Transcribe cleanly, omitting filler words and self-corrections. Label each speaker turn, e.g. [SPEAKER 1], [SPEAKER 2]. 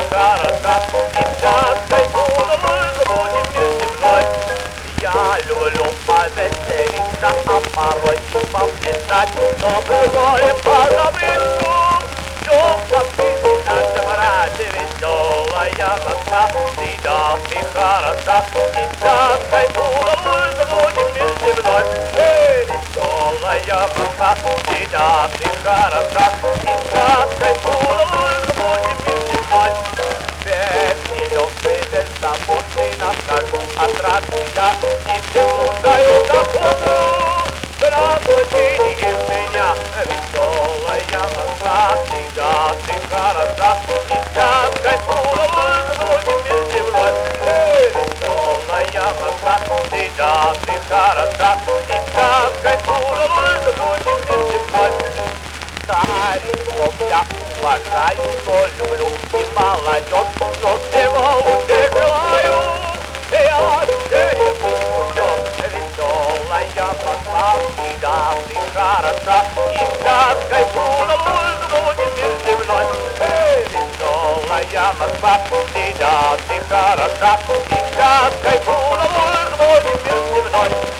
[SPEAKER 1] хороша, и сейчас кайфуем, будем вместе вновь. Я люблю повеселиться, а порой и поплясать, но бывает позабытку. Тёмка, ты наша братья, веселая москва, ты да, ты хороша, и сейчас кайфуем, будем вместе вновь. Веселая москва, ты да, ты хороша, и сейчас кайфуем, будем вместе вновь. Песни лёгкие, беззаботный наш отрадная, и все слушают охоту. Разбудите меня, веселая москва, всегда ты хороша, и сейчас кайфуем, будем вместе вновь. Веселая москва, всегда ты хороша, и сейчас кайфуем, будем вместе вновь. Стариков я уважаю, но люблю и молодежь, но всего лучше желаю. Я все помню, веселая москва, всегда ты хороша, и сейчас кайфуем, будем вместе вновь. Веселая москва, всегда ты хороша, и сейчас кайфуем, будем вместе вновь.